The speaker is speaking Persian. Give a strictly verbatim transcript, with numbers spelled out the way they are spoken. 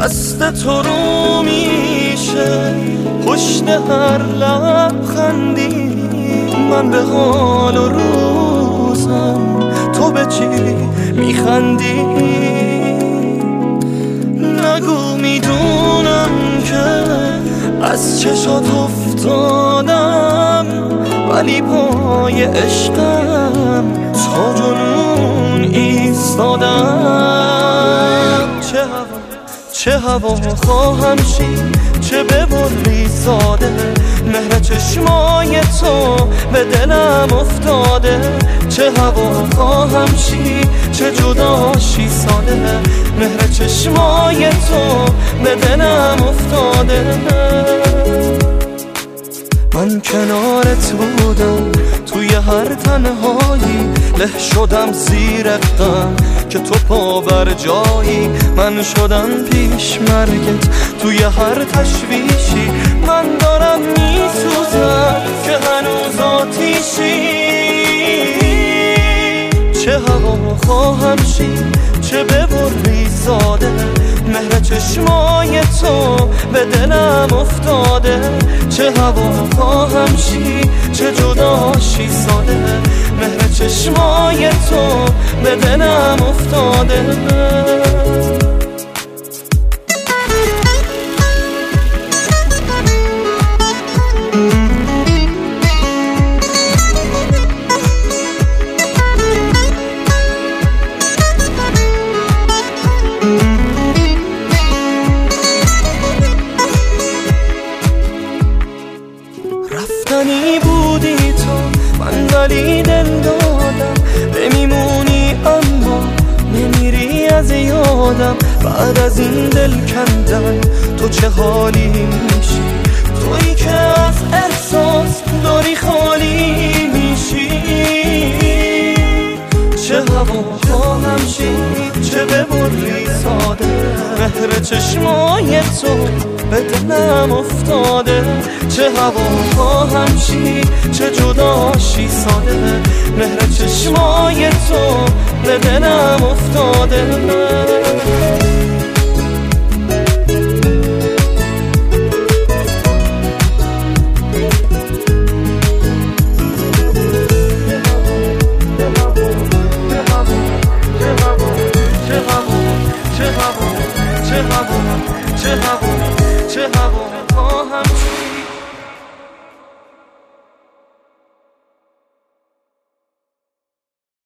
دست تو رو میشه پشت هر لبخندی، من به حال و روزم تو به چی میخندی؟ نگو میدونم که از چشات افتادم، ولی پای عشقم تا جنون ایستادم. چه هوا چه هوا خواهم چی، چه ببری ساده، مهر چشمای تو به دلم افتاده. چه هوا خواهم چی، چه جداشی ساده، مهر چشمای تو به دلم افتاده. من کنارت بودم توی هر تنهایی، له شدم زیر غم که تو پا بر جایی. من شدم پیش مرگت توی هر تشویشی، من دارم میسوزم که هنوز آتیشی. چه هوا خواهم چی، چه ببری ساده، مهر چشمای تو به دلم افتاده. چه هوا خواهم چی، چه جداشی ساده، مهر چشمای تو به دلم افتاده. رفتنی بودی تو، من ولی دل دادم، نمیمونی اما نمیری از یادم. بعد از این دل کندن تو چه حالی میشی، تویی که از احساس داری خالی میشی. چه هوا خواهم چی، چه ببری ساده، مهر چشمای تو به دلم افتاده. چه هوا خواهم چی، چه جداشی ساده، مهر چشمای تو به دلم افتاده. چه هوا چه هوا چه هوا